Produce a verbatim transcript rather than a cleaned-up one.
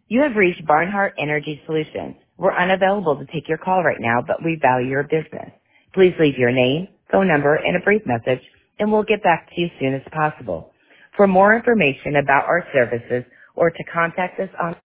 You have reached Barnhart Energy Solutions. We're unavailable to take your call right now, but we value your business. Please leave your name, phone number, and a brief message, and we'll get back to you as soon as possible. For more information about our services or to contact us on